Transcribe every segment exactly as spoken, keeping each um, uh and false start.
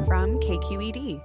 from K Q E D.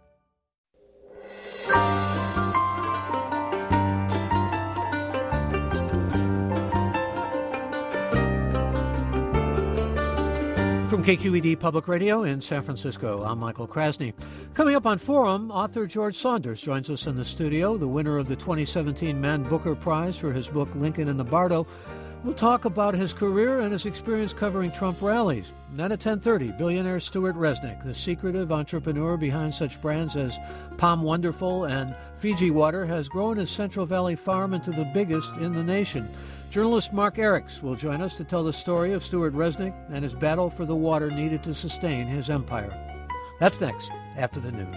From K Q E D Public Radio in San Francisco, I'm Michael Krasny. Coming up on Forum, author George Saunders joins us in the studio, the winner of the twenty seventeen Man Booker Prize for his book Lincoln in the Bardo. We'll talk about his career and his experience covering Trump rallies. Then at ten thirty, billionaire Stuart Resnick, the secretive entrepreneur behind such brands as Palm Wonderful and Fiji Water, has grown his Central Valley farm into the biggest in the nation. Journalist Mark Eriks will join us to tell the story of Stuart Resnick and his battle for the water needed to sustain his empire. That's next, after the news.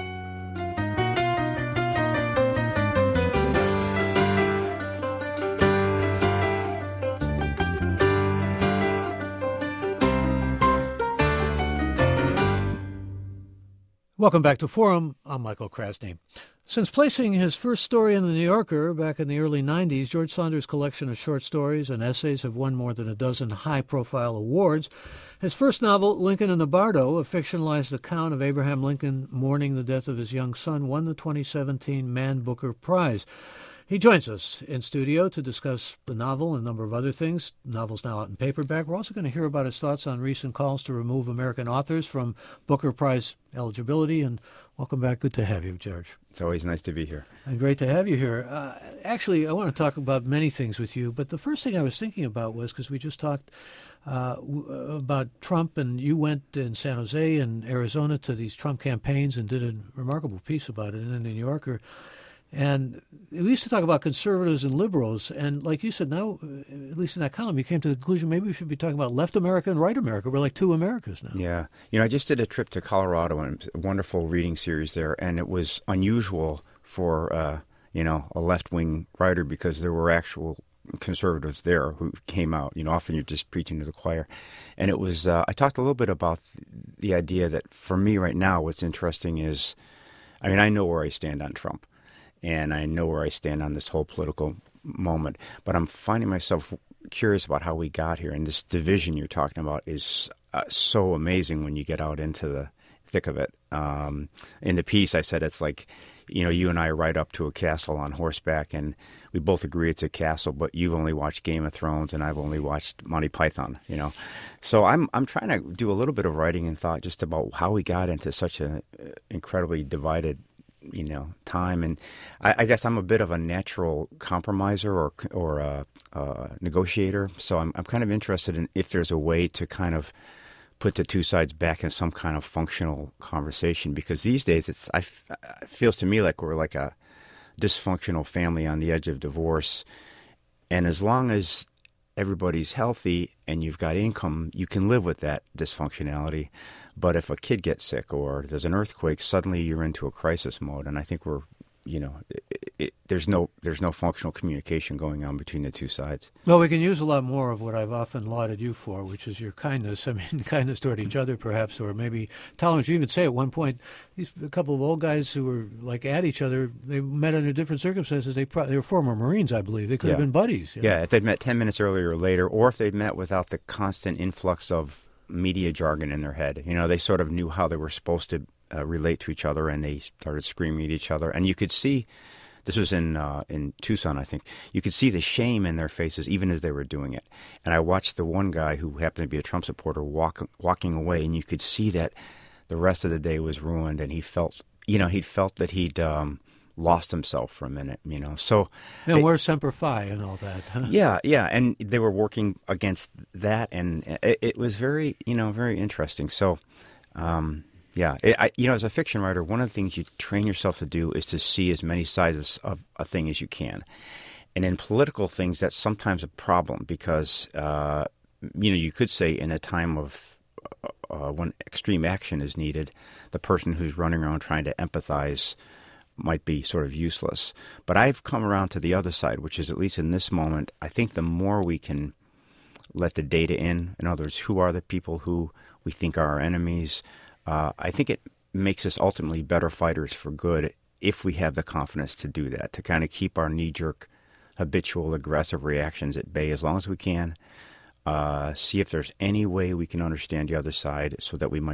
Welcome back to Forum. I'm Michael Krasny. Since placing his first story in the New Yorker back in the early nineties, George Saunders' collection of short stories and essays have won more than a dozen high-profile awards. His first novel, Lincoln in the Bardo, a fictionalized account of Abraham Lincoln mourning the death of his young son, won the twenty seventeen Man Booker Prize. He joins us in studio to discuss the novel and a number of other things. The novel's now out in paperback. We're also going to hear about his thoughts on recent calls to remove American authors from Booker Prize eligibility. And welcome back. Good to have you, George. It's always nice to be here. And great to have you here. Uh, actually, I want to talk about many things with you, but the first thing I was thinking about was, because we just talked uh, w- about Trump, and you went in San Jose and Arizona to these Trump campaigns and did a remarkable piece about it in the New Yorker. And we used to talk about conservatives and liberals, and like you said, now, at least in that column, you came to the conclusion maybe we should be talking about left America and right America. We're like two Americas now. Yeah. You know, I just did a trip to Colorado, and it was a wonderful reading series there, and it was unusual for, uh, you know, a left-wing writer because there were actual conservatives there who came out. You know, often you're just preaching to the choir. And it was, uh, I talked a little bit about the idea that for me right now, what's interesting is, I mean, I know where I stand on Trump. And I know where I stand on this whole political moment. But I'm finding myself curious about how we got here. And this division you're talking about is uh, so amazing when you get out into the thick of it. Um, in the piece, I said it's like, you know, you and I ride up to a castle on horseback, and we both agree it's a castle, but you've only watched Game of Thrones, and I've only watched Monty Python, you know. So I'm I'm trying to do a little bit of writing and thought just about how we got into such an incredibly divided you know, time. And I, I guess I'm a bit of a natural compromiser or or a, a negotiator. So I'm I'm kind of interested in if there's a way to kind of put the two sides back in some kind of functional conversation. Because these days, it's I f- it feels to me like we're like a dysfunctional family on the edge of divorce. And as long as everybody's healthy and you've got income, you can live with that dysfunctionality. But if a kid gets sick or there's an earthquake, suddenly you're into a crisis mode. And I think we're, you know, it, it, there's no there's no functional communication going on between the two sides. Well, we can use a lot more of what I've often lauded you for, which is your kindness. I mean, kindness toward each other, perhaps, or maybe tolerance. You even say at one point, these a couple of old guys who were like at each other, they met under different circumstances. They, pro- they were former Marines, I believe. They could yeah. have been buddies. You know? Yeah, if they'd met ten minutes earlier or later, or if they'd met without the constant influx of media jargon in their head. You know, they sort of knew how they were supposed to uh, relate to each other, and they started screaming at each other. And you could see, this was in uh, in Tucson, I think, you could see the shame in their faces even as they were doing it. And I watched the one guy who happened to be a Trump supporter walk, walking away, and you could see that the rest of the day was ruined, and he felt, you know, he'd felt that he'd um, lost himself for a minute, you know. So, and we're Semper Fi and all that. Huh? Yeah, yeah, and they were working against that, and it, it was very, you know, very interesting. So, um, yeah, it, I, you know, as a fiction writer, one of the things you train yourself to do is to see as many sides of a thing as you can. And in political things, that's sometimes a problem because, uh, you know, you could say in a time of uh, when extreme action is needed, the person who's running around trying to empathize might be sort of useless. But I've come around to the other side, which is, at least in this moment, I think the more we can let the data in, in other words, who are the people who we think are our enemies, uh, I think it makes us ultimately better fighters for good if we have the confidence to do that, to kind of keep our knee-jerk, habitual, aggressive reactions at bay as long as we can, uh, see if there's any way we can understand the other side so that we might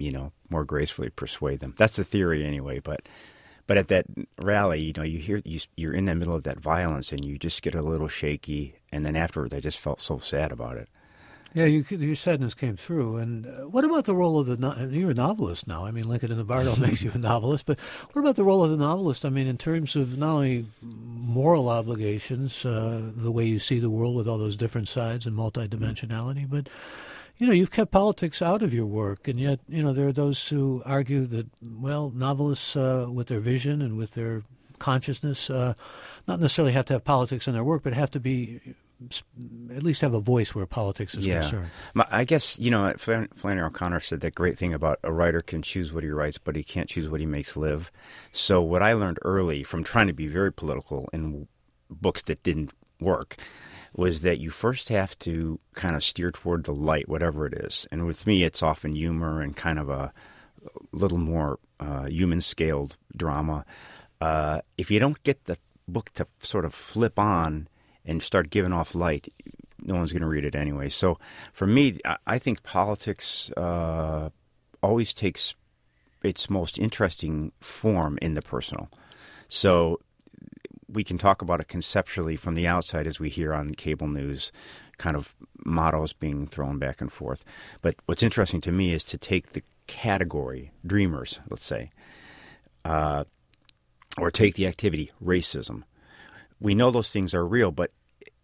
you know, more gracefully persuade them. That's the theory anyway, but but at that rally, you know, you hear you, you're in the middle of that violence and you just get a little shaky, and then afterwards I just felt so sad about it. Yeah, you, your sadness came through. And uh, what about the role of the no- – you're a novelist now. I mean, Lincoln in the Bardo makes you a novelist. But what about the role of the novelist? I mean, in terms of not only moral obligations, uh, the way you see the world with all those different sides and multidimensionality, but, you know, you've kept politics out of your work. And yet, you know, there are those who argue that, well, novelists uh, with their vision and with their consciousness uh, not necessarily have to have politics in their work, but have to be – at least have a voice where politics is yeah. concerned. I guess, you know, Flannery O'Connor said that great thing about a writer can choose what he writes, but he can't choose what he makes live. So what I learned early from trying to be very political in books that didn't work was that you first have to kind of steer toward the light, whatever it is. And with me, it's often humor and kind of a little more uh, human-scaled drama. Uh, if you don't get the book to sort of flip on and start giving off light, no one's going to read it anyway. So for me, I think politics uh, always takes its most interesting form in the personal. So we can talk about it conceptually from the outside as we hear on cable news, kind of mottos being thrown back and forth. But what's interesting to me is to take the category, dreamers, let's say, uh, or take the activity, racism. We know those things are real, but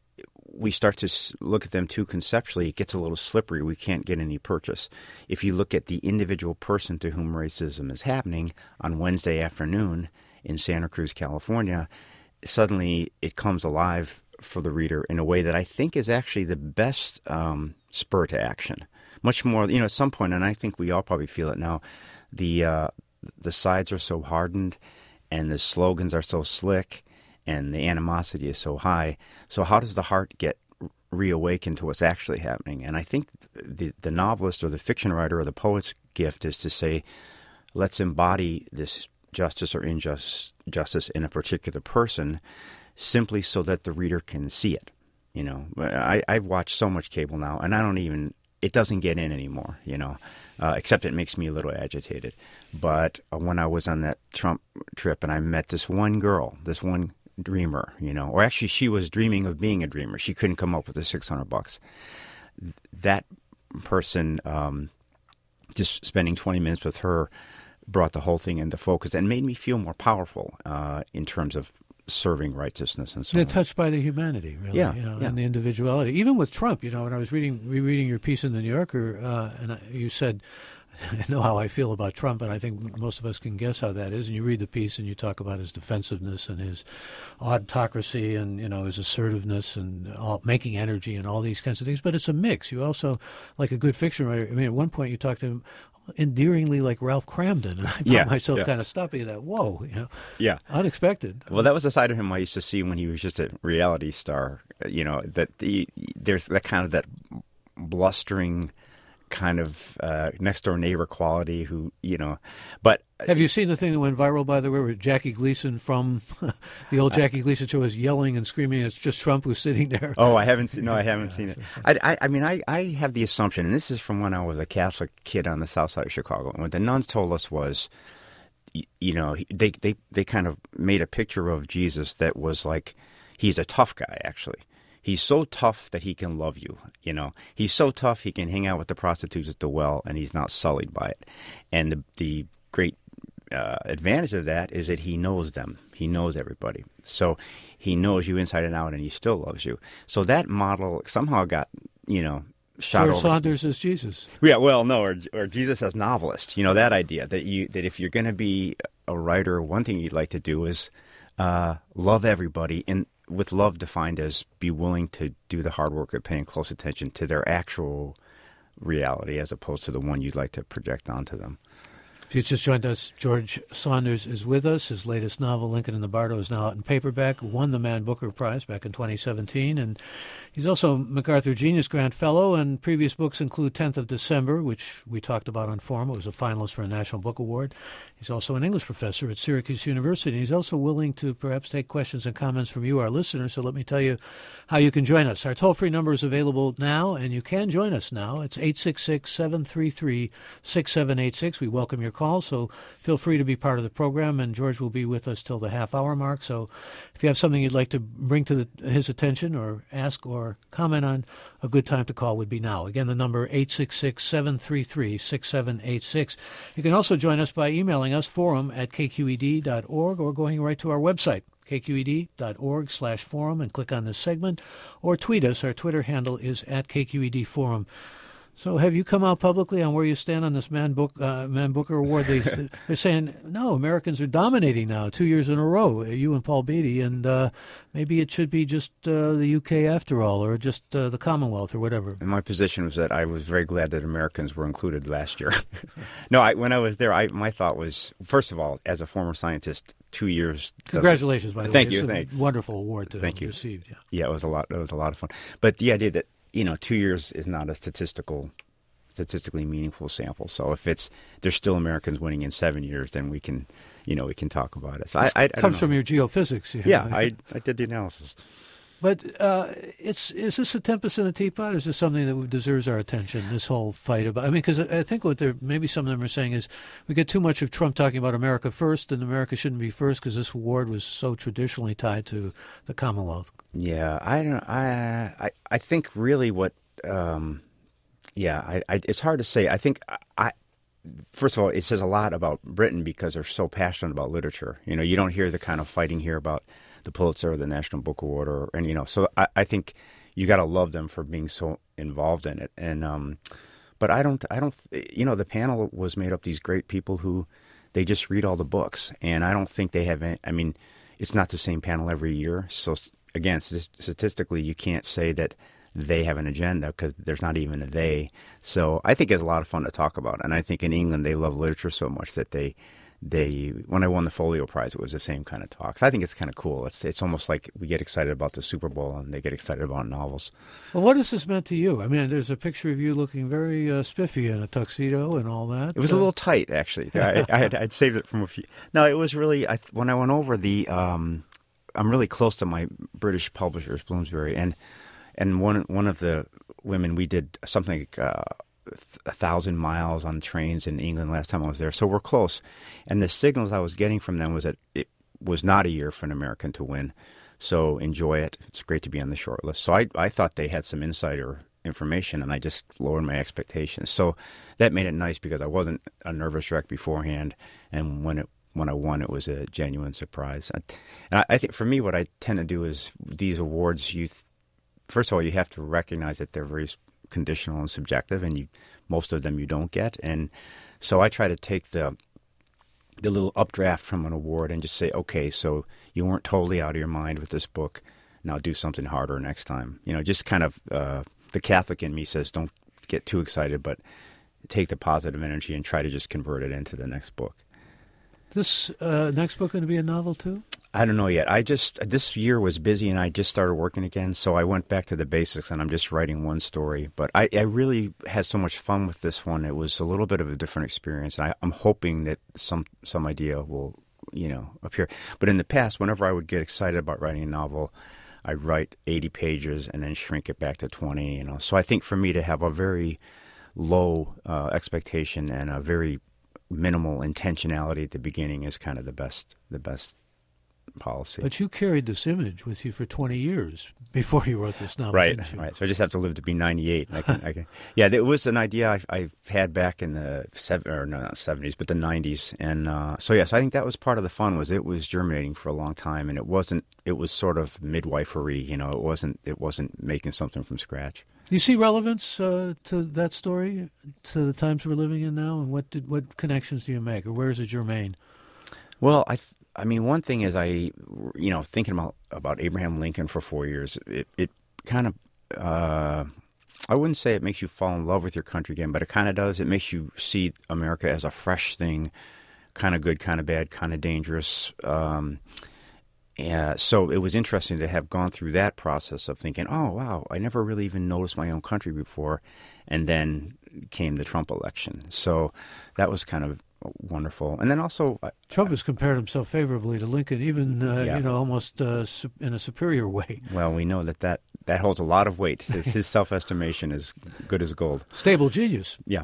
we start to look at them too conceptually. It gets a little slippery. We can't get any purchase. If you look at the individual person to whom racism is happening on Wednesday afternoon in Santa Cruz, California, suddenly it comes alive for the reader in a way that I think is actually the best um, spur to action. Much more, you know, at some point, and I think we all probably feel it now, the uh, the sides are so hardened and the slogans are so slick, and the animosity is so high. So how does the heart get reawakened to what's actually happening? And I think the the novelist or the fiction writer or the poet's gift is to say, let's embody this justice or injustice in a particular person simply so that the reader can see it. You know, I, I've watched so much cable now, and I don't even, it doesn't get in anymore, you know, uh, except it makes me a little agitated. But uh, when I was on that Trump trip and I met this one girl, this one dreamer, you know, or actually she was dreaming of being a dreamer. She couldn't come up with the six hundred bucks. That person, um, just spending twenty minutes with her brought the whole thing into focus and made me feel more powerful uh, in terms of serving righteousness and so They're on. touched by the humanity, really, yeah, you know, yeah. and the individuality. Even with Trump, you know, when I was reading rereading your piece in the New Yorker, uh, and I, you said, I know how I feel about Trump, and I think most of us can guess how that is. And you read the piece and you talk about his defensiveness and his autocracy and, you know, his assertiveness and all, making energy and all these kinds of things. But it's a mix. You also, like a good fiction writer, I mean, at one point you talked to him endearingly like Ralph Cramden, and I found yeah, myself yeah. kind of stopping that. Whoa, you know, yeah, unexpected. Well, that was a side of him I used to see when he was just a reality star. You know, that the, there's that kind of that blustering kind of uh, next door neighbor quality who, you know, but have you seen the thing that went viral, by the way, where Jackie Gleason from the old Jackie Gleason show is yelling and screaming? It's just Trump who's sitting there. Oh, I haven't seen. No, I haven't seen it. I, I, I mean, I, I have the assumption, and this is from when I was a Catholic kid on the south side of Chicago. And what the nuns told us was, you, you know, they, they they kind of made a picture of Jesus that was like, he's a tough guy, actually. He's so tough that he can love you, you know. He's so tough he can hang out with the prostitutes at the well, and he's not sullied by it. And the, the great uh, advantage of that is that he knows them. He knows everybody. So he knows you inside and out, and he still loves you. So that model somehow got, you know, shot George over. Saunders as Jesus. Yeah, well, no, or, or Jesus as novelist. You know, that idea that you that if you're going to be a writer, one thing you'd like to do is uh, love everybody, and with love defined as be willing to do the hard work of paying close attention to their actual reality as opposed to the one you'd like to project onto them. If you just joined us, George Saunders is with us. His latest novel, Lincoln and the Bardo, is now out in paperback. Won the Man Booker Prize back in twenty seventeen. And he's also a MacArthur Genius Grant Fellow, and previous books include tenth of December, which we talked about on Forum. It was a finalist for a National Book Award. He's also an English professor at Syracuse University. He's also willing to perhaps take questions and comments from you, our listeners. So let me tell you how you can join us. Our toll-free number is available now, and you can join us now. It's eight six six, seven three three, six seven eight six. We welcome your call, so feel free to be part of the program, and George will be with us till the half-hour mark. So if you have something you'd like to bring to the, his attention or ask or comment on, a good time to call would be now. Again, the number eight six six, seven three three, six seven eight six. You can also join us by emailing us, forum at k q e d dot org, or going right to our website, k q e d dot org slash forum, and click on this segment, or tweet us. Our Twitter handle is at K Q E D Forum. So have you come out publicly on where you stand on this Man, Book, uh, Man Booker Award? They, they're saying, no, Americans are dominating now, two years in a row, you and Paul Beatty, and uh, maybe it should be just uh, the U K after all, or just uh, the Commonwealth or whatever. And my position was that I was very glad that Americans were included last year. no, I, when I was there, I, my thought was, first of all, as a former scientist, two years. Congratulations, by the thank way. You, it's thank a wonderful award to thank have you. received. Yeah. yeah, it was a lot. It was a lot of fun. But the idea that, you know, two years is not a statistical, statistically meaningful sample. So if it's there's still Americans winning in seven years, then we can, you know, we can talk about it. So I, I, I comes don't know. from your geophysics. You know? Yeah, I I did the analysis. But uh, it's is this a tempest in a teapot, or is this something that deserves our attention, this whole fight about? I mean, because I think what they're, maybe some of them are saying is we get too much of Trump talking about America first, and America shouldn't be first because this award was so traditionally tied to the Commonwealth. Yeah, I don't. I I, I think really what. Um, yeah, I, I, it's hard to say. I think I, I. First of all, it says a lot about Britain because they're so passionate about literature. You know, you don't hear the kind of fighting here about the Pulitzer or the National Book Award, or and you know, so I, I think you got to love them for being so involved in it. And um, but I don't, I don't, you know, the panel was made up these great people who they just read all the books, and I don't think they have. Any, I mean, it's not the same panel every year, so again, statistically, you can't say that they have an agenda because there's not even a they. So I think it's a lot of fun to talk about, and I think in England they love literature so much that they. They when I won the Folio Prize, it was the same kind of talks. I think it's kind of cool. It's it's almost like we get excited about the Super Bowl and they get excited about novels. Well, what has this meant to you? I mean, there's a picture of you looking very uh, spiffy in a tuxedo and all that. It was uh, a little tight, actually. I, I had, I'd saved it from a few. No, it was really I, when I went over the. Um, I'm really close to my British publishers, Bloomsbury, and and one one of the women we did something. Like, uh, a thousand miles on trains in England last time I was there. So we're close. And the signals I was getting from them was that it was not a year for an American to win. So enjoy it. It's great to be on the short list. So I, I thought they had some insider information, and I just lowered my expectations. So that made it nice because I wasn't a nervous wreck beforehand. And when it when I won, it was a genuine surprise. And I, I think for me, what I tend to do is these awards, you th- first of all, you have to recognize that they're very conditional and subjective, and you most of them you don't get. And so I try to take the the little updraft from an award and just say, okay, so you weren't totally out of your mind with this book. Now do something harder next time. You know, just kind of uh, the Catholic in me says don't get too excited, but take the positive energy and try to just convert it into the next book. This uh, next book going to be a novel too? I don't know yet. I just this year was busy and I just started working again, so I went back to the basics and I'm just writing one story. But I, I really had so much fun with this one. It was a little bit of a different experience, and I, I'm hoping that some some idea will, you know, appear. But in the past, whenever I would get excited about writing a novel, I'd write eighty pages and then shrink it back to twenty. You know, so I think for me to have a very low uh, expectation and a very minimal intentionality at the beginning is kind of the best the best. policy. But you carried this image with you for twenty years before you wrote this novel, right? didn't you? Right. So I just have to live to be ninety-eight. I can, I can, yeah, it was an idea I, I had back in the seven or no, not seventies, but the nineties, and uh, so yes, I think that was part of the fun. Was it was germinating for a long time, and it wasn't. It was sort of midwifery, you know. It wasn't. It wasn't making something from scratch. Do you see relevance uh, to that story, to the times we're living in now, and what did what connections do you make, or where is it germane? Well, I. Th- I mean, one thing is I, you know, thinking about, about Abraham Lincoln for four years, it, it kind of uh, I wouldn't say it makes you fall in love with your country again, but it kind of does. It makes you see America as a fresh thing, kind of good, kind of bad, kind of dangerous. Um, yeah, so it was interesting to have gone through that process of thinking, oh, wow, I never really even noticed my own country before. And then came the Trump election. So that was kind of wonderful. And then also... Trump has compared himself favorably to Lincoln, even, uh, yeah. you know, almost uh, in a superior way. Well, we know that that, that holds a lot of weight. His, his self-estimation is good as gold. Stable genius. Yeah.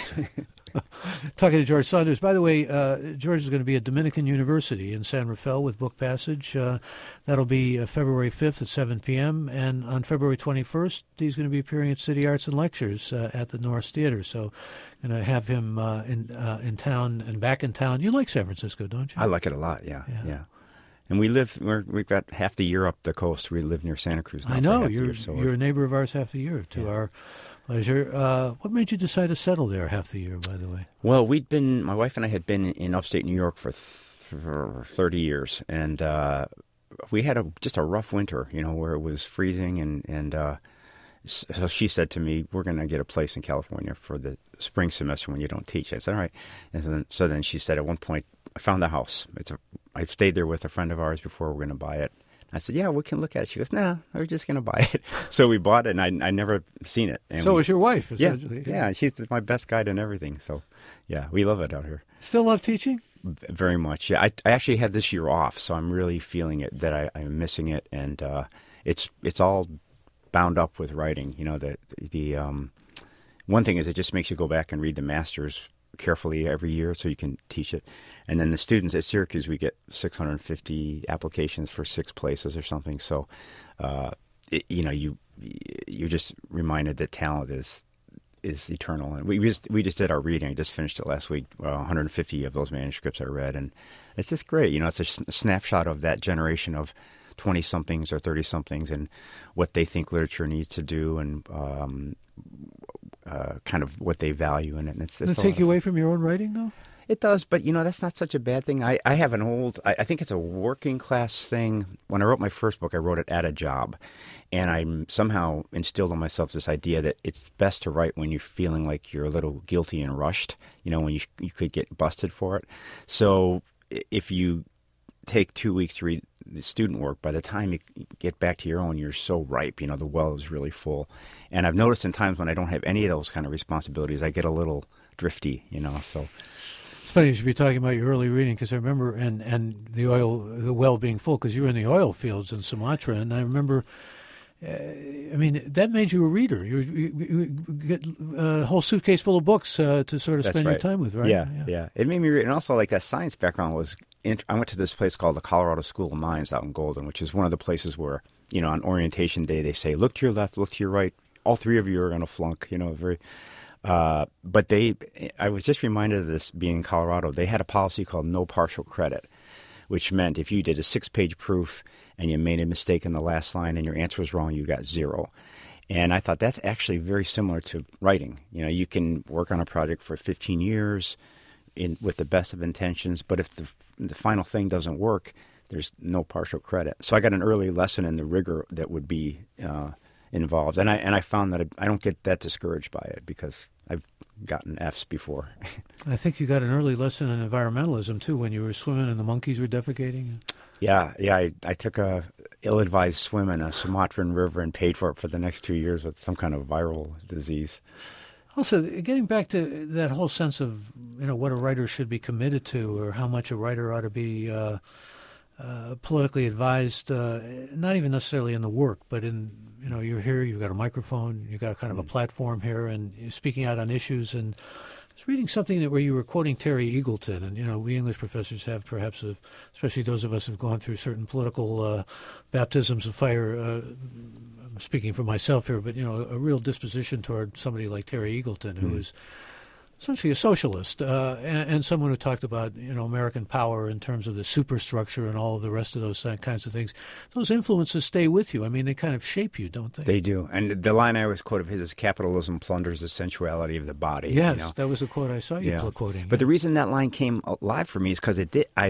Talking to George Saunders. By the way, uh, George is going to be at Dominican University in San Rafael with Book Passage. Uh, that'll be uh, February fifth at seven p.m. And on February twenty-first, he's going to be appearing at City Arts and Lectures uh, at the Norris Theater. So going to have him uh, in uh, in town and back in town. You like San Francisco, don't you? I like it a lot, yeah, yeah. yeah. And we live, we're, we've got half the year up the coast. We live near Santa Cruz now. I know. You're, year, so you're a neighbor of ours half the year, to yeah. our pleasure. Uh, what made you decide to settle there half the year, by the way? Well, we'd been, my wife and I had been in upstate New York for, th- for thirty years. And uh, we had a just a rough winter, you know, where it was freezing. And, and uh, so she said to me, we're going to get a place in California for the spring semester when you don't teach. I said, all right. And so then, so then she said at one point, I found the house. It's a, I stayed there with a friend of ours before we were going to buy it. I said, yeah, we can look at it. She goes, no, nah, we're just going to buy it. So we bought it, and I I never seen it. And so we, was your wife, yeah, essentially. Yeah, she's my best guide and everything. So, yeah, we love it out here. Still love teaching? Very much. Yeah, I, I actually had this year off, so I'm really feeling it, that I, I'm missing it. And uh, it's it's all bound up with writing. You know, the, the um, one thing is it just makes you go back and read the masters carefully every year so you can teach it. And then the students at Syracuse, we get six hundred fifty applications for six places or something. So, uh, it, you know, you you're just reminded that talent is is eternal. And we just we just did our reading. I just finished it last week. Uh, one hundred fifty of those manuscripts I read, and it's just great. You know, it's a snapshot of that generation of twenty somethings or thirty somethings and what they think literature needs to do, and um, uh, kind of what they value in it. And it's, Does it take you away from your own writing, though? It does, but, you know, that's not such a bad thing. I, I have an old, I, I think it's a working class thing. When I wrote my first book, I wrote it at a job. And I somehow instilled in myself this idea that it's best to write when you're feeling like you're a little guilty and rushed, you know, when you you could get busted for it. So if you take two weeks to read the student work, by the time you get back to your own, you're so ripe, you know, the well is really full. And I've noticed in times when I don't have any of those kind of responsibilities, I get a little drifty, you know, so... It's funny you should be talking about your early reading, because I remember, and, and the oil, the well being full, because you were in the oil fields in Sumatra, and I remember, uh, I mean, that made you a reader. You, you, you get a whole suitcase full of books uh, to sort of That's spend right. your time with, right? Yeah, yeah, yeah. It made me read, and also like that science background was. Int- I went to this place called the Colorado School of Mines out in Golden, which is one of the places where, you know, on orientation day they say, look to your left, look to your right. All three of you are going to flunk. You know, very. Uh, but they, I was just reminded of this being in Colorado. They had a policy called no partial credit, which meant if you did a six-page proof and you made a mistake in the last line and your answer was wrong, you got zero. And I thought that's actually very similar to writing. You know, you can work on a project for fifteen years in, with the best of intentions, but if the, the final thing doesn't work, there's no partial credit. So I got an early lesson in the rigor that would be uh, involved, and I and I found that I, I don't get that discouraged by it because I've gotten F's before. I think you got an early lesson in environmentalism too when you were swimming and the monkeys were defecating. Yeah, yeah. I, I took a ill-advised swim in a Sumatran river and paid for it for the next two years with some kind of viral disease. Also, getting back to that whole sense of, you know, what a writer should be committed to, or how much a writer ought to be uh, uh, politically advised, uh, not even necessarily in the work, but in, you know, you're here, you've got a microphone, you've got kind of a platform here, and you're speaking out on issues. And I was reading something that where you were quoting Terry Eagleton, and, you know, we English professors have perhaps, a, especially those of us who've gone through certain political uh, baptisms of fire, uh, I'm speaking for myself here, but, you know, a real disposition toward somebody like Terry Eagleton, who mm. is essentially a socialist, uh, and, and someone who talked about, you know, American power in terms of the superstructure and all of the rest of those kinds of things. Those influences stay with you. I mean, they kind of shape you, don't they? They do. And the line I always quote of his is, capitalism plunders the sensuality of the body. Yes, you know? that was a quote I saw you yeah. quoting. But yeah. the reason that line came alive for me is because it did. I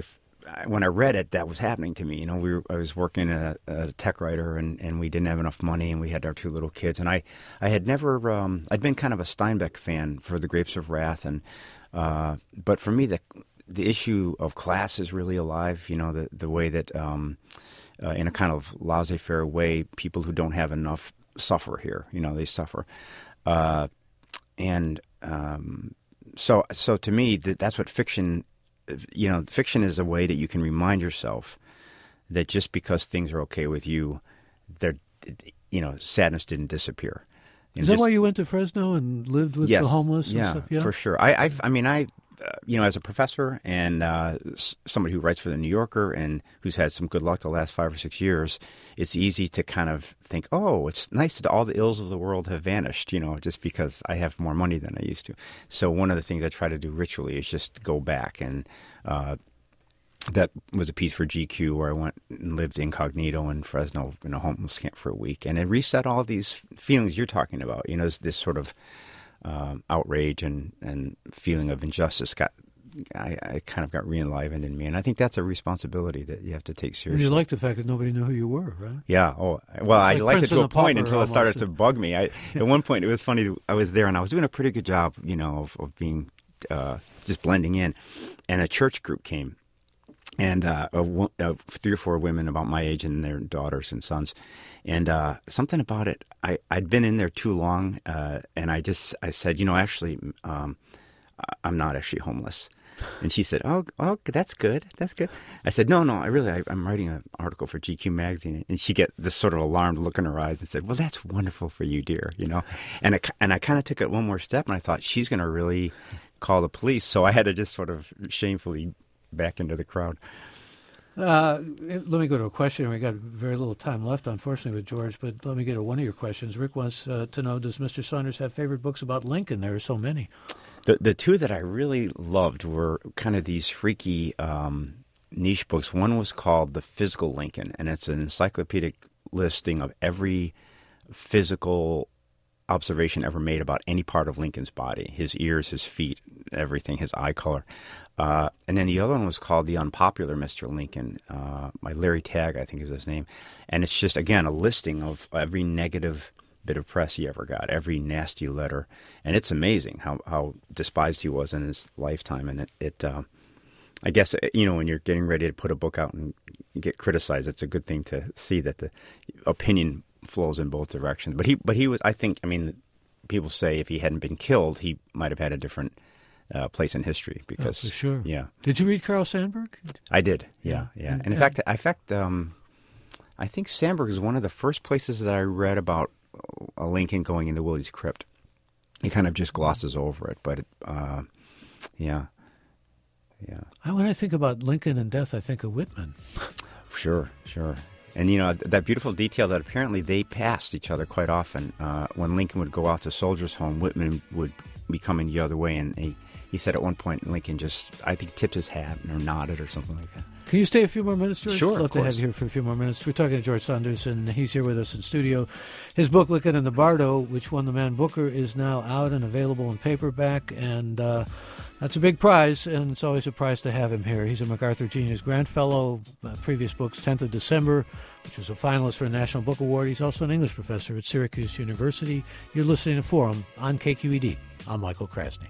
when I read it, that was happening to me. You know, we were, I was working as a, a tech writer, and, and we didn't have enough money, and we had our two little kids. And I, I had never, um, I'd been kind of a Steinbeck fan for The Grapes of Wrath, and uh, but for me, the the issue of class is really alive. You know, the the way that um, uh, in a kind of laissez-faire way, people who don't have enough suffer here. You know, they suffer, uh, and um, so so to me, that, that's what fiction. You know, fiction is a way that you can remind yourself that just because things are okay with you, they're, you know, sadness didn't disappear. Is that just, why you went to Fresno and lived with yes, the homeless and yeah, stuff? Yeah, for sure. I, I, I mean, I, uh, you know, as a professor and uh, somebody who writes for the New Yorker and who's had some good luck the last five or six years, it's easy to kind of think, oh, it's nice that all the ills of the world have vanished, you know, just because I have more money than I used to. So one of the things I try to do ritually is just go back, and uh, that was a piece for G Q where I went and lived incognito in Fresno in a homeless camp for a week, and it reset all these feelings you're talking about. You know, this, this sort of um, outrage and, and feeling of injustice got I, I kind of got re-enlivened in me, and I think that's a responsibility that you have to take seriously. And you liked the fact that nobody knew who you were, right? Yeah. Oh, well, I like liked Prince it to a point Pauper until almost. It started to bug me. I, at one point, it was funny. I was there, and I was doing a pretty good job, you know, of, of being uh, just blending in, and a church group came. And uh, a, a, three or four women about my age and their daughters and sons. And uh, something about it, I, I'd been in there too long, uh, and I just I said, you know, actually, um, I'm not actually homeless. And she said, oh, oh, that's good, that's good. I said, no, no, I really, I, I'm writing an article for G Q magazine. And she get this sort of alarmed look in her eyes and said, well, that's wonderful for you, dear, you know. And I, and I kind of took it one more step, and I thought, she's going to really call the police. So I had to just sort of shamefully back into the crowd. Uh, let me go to a question. We got very little time left, unfortunately, with George, but let me get to one of your questions. Rick wants uh, to know, does Mister Saunders have favorite books about Lincoln? There are so many. The the two that I really loved were kind of these freaky um, niche books. One was called The Physical Lincoln, and it's an encyclopedic listing of every physical observation ever made about any part of Lincoln's body, his ears, his feet, everything, his eye color. Uh, and then the other one was called The Unpopular Mister Lincoln, uh, by Larry Tagg, I think is his name. And it's just, again, a listing of every negative bit of press he ever got, every nasty letter. And it's amazing how, how despised he was in his lifetime. And it, it uh, I guess, you know, when you're getting ready to put a book out and get criticized, it's a good thing to see that the opinion flows in both directions. But he, but he was, I think, I mean, people say if he hadn't been killed, he might have had a different uh, place in history. Because, oh, for sure. Yeah. Did you read Carl Sandburg? I did. Yeah, yeah. yeah. And in yeah. fact, in fact, um, I think Sandburg is one of the first places that I read about a Lincoln going into Willie's crypt. He kind of just glosses over it, but it, uh, yeah, yeah. I, when I think about Lincoln and death, I think of Whitman. Sure, sure. And, you know, that beautiful detail that apparently they passed each other quite often. Uh, when Lincoln would go out to Soldiers' Home, Whitman would be coming the other way. And he, he said at one point, Lincoln just, I think, tipped his hat or nodded or something like that. Can you stay a few more minutes, George? Sure, I'd love to have you here for a few more minutes. We're talking to George Saunders, and he's here with us in studio. His book, Lincoln and the Bardo, which won the Man Booker, is now out and available in paperback, and uh, that's a big prize, and it's always a prize to have him here. He's a MacArthur Genius Grant Fellow, uh, previous books, tenth of December, which was a finalist for a National Book Award. He's also an English professor at Syracuse University. You're listening to Forum on K Q E D. I'm Michael Krasny.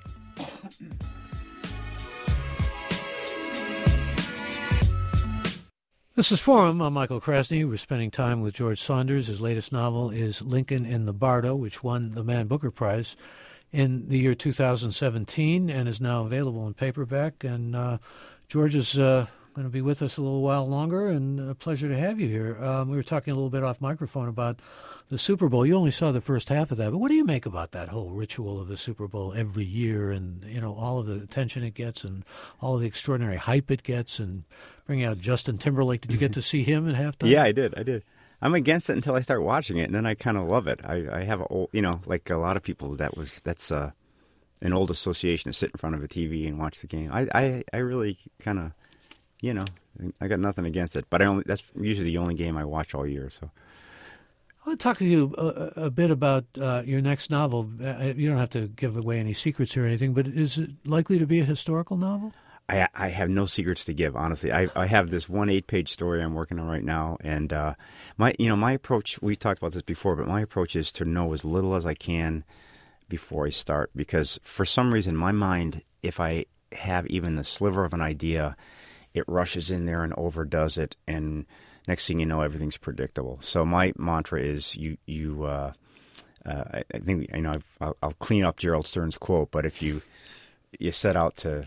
This is Forum. I'm Michael Krasny. We're spending time with George Saunders. His latest novel is Lincoln in the Bardo, which won the Man Booker Prize in the year two thousand seventeen and is now available in paperback. And uh, George is uh, going to be with us a little while longer, and a pleasure to have you here. Um, we were talking a little bit off microphone about the Super Bowl. You only saw the first half of that, but what do you make about that whole ritual of the Super Bowl every year, and, you know, all of the attention it gets and all of the extraordinary hype it gets, and bringing out Justin Timberlake? Did you get to see him at halftime? Yeah, I did. I did. I'm against it until I start watching it, and then I kind of love it. I, I have a old, you know, like a lot of people, that was that's uh, an old association to sit in front of a T V and watch the game. I I, I really kind of, you know, I got nothing against it, but I only that's usually the only game I watch all year. So I want to talk to you a, a bit about uh, your next novel. Uh, you don't have to give away any secrets or anything, but is it likely to be a historical novel? I, I have no secrets to give, honestly. I, I have this one eight-page story I'm working on right now, and uh, my you know my approach. We talked about this before, but my approach is to know as little as I can before I start, because for some reason my mind, if I have even the sliver of an idea, it rushes in there and overdoes it, and next thing you know, everything's predictable. So my mantra is you you. Uh, uh, I, I think you know I've, I'll, I'll clean up Gerald Stern's quote, but if you you set out to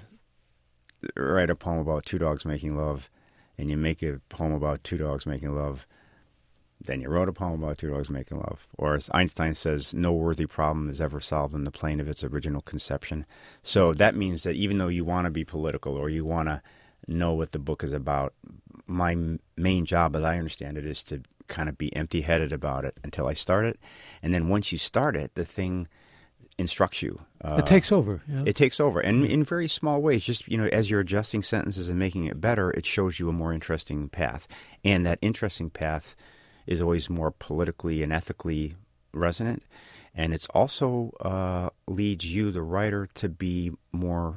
write a poem about two dogs making love, and you make a poem about two dogs making love, then you wrote a poem about two dogs making love. Or as Einstein says, no worthy problem is ever solved in the plane of its original conception. So that means that even though you want to be political or you want to know what the book is about, my main job, as I understand it, is to kind of be empty-headed about it until I start it. And then once you start it, the thing instructs you. Uh, it takes over. Yeah. It takes over. And in very small ways, just, you know, as you're adjusting sentences and making it better, it shows you a more interesting path. And that interesting path is always more politically and ethically resonant. And it's also uh, leads you, the writer, to be more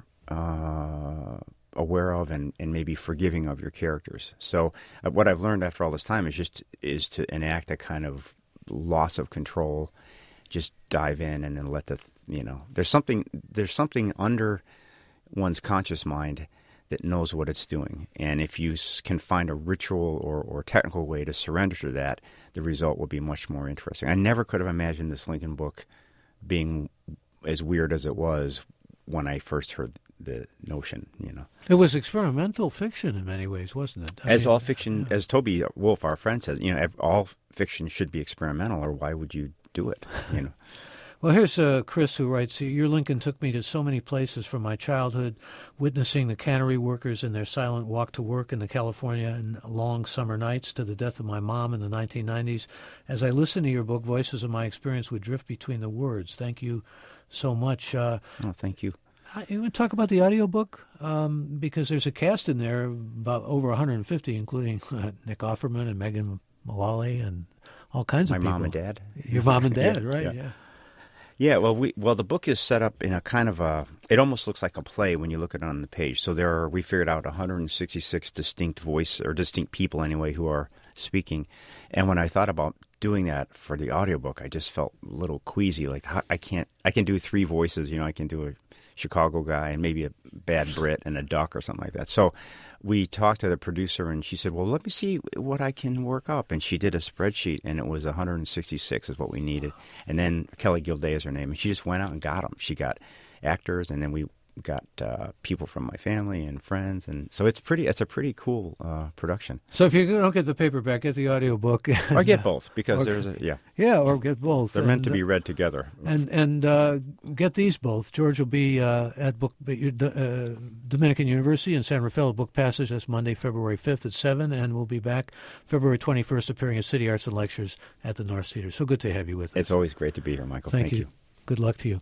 uh, aware of and, and maybe forgiving of your characters. So uh, what I've learned after all this time is just is to enact a kind of loss of control. Just dive in and then let the, you know, there's something, there's something under one's conscious mind that knows what it's doing. And if you can find a ritual or, or technical way to surrender to that, the result will be much more interesting. I never could have imagined this Lincoln book being as weird as it was when I first heard the notion, you know. It was experimental fiction in many ways, wasn't it? I as mean, all fiction, yeah. As Toby Wolf, our friend, says, you know, all fiction should be experimental, or why would you do it, you know? Well, here's uh, Chris, who writes, your Lincoln took me to so many places from my childhood, witnessing the cannery workers in their silent walk to work in the California and long summer nights, to the death of my mom in the nineteen nineties. As I listened to your book, voices of my experience would drift between the words. Thank you so much. Uh, oh, thank you. I, you want to talk about the audiobook? Um, because there's a cast in there, about over one hundred fifty, including uh, Nick Offerman and Megan Mullally and all kinds my of people. My mom and dad. Your mom and dad, yeah, right, yeah. yeah. Yeah, well, we well the book is set up in a kind of a. It almost looks like a play when you look at it on the page. So there are we figured out one hundred sixty-six distinct voice or distinct people anyway who are speaking. And when I thought about doing that for the audiobook, I just felt a little queasy. Like I can't. I can do three voices. You know, I can do a Chicago guy and maybe a bad Brit and a duck or something like that. So we talked to the producer, and she said, well, let me see what I can work up. And she did a spreadsheet, and it was one hundred sixty-six is what we needed. And then Kelly Gilday is her name, and she just went out and got them. She got actors, and then we got uh, people from my family and friends. And so it's pretty. It's a pretty cool uh, production. So if you don't get the paperback, get the audiobook. Or get both, because or, there's a, yeah. Yeah, or get both. They're and, meant to be read together. And and uh, get these both. George will be uh, at book uh, Dominican University in San Rafael Book Passage. That's Monday, February fifth at seven, and we'll be back February twenty-first appearing at City Arts and Lectures at the North Theater. So good to have you with us. It's always great to be here, Michael. Thank, Thank you. you. Good luck to you.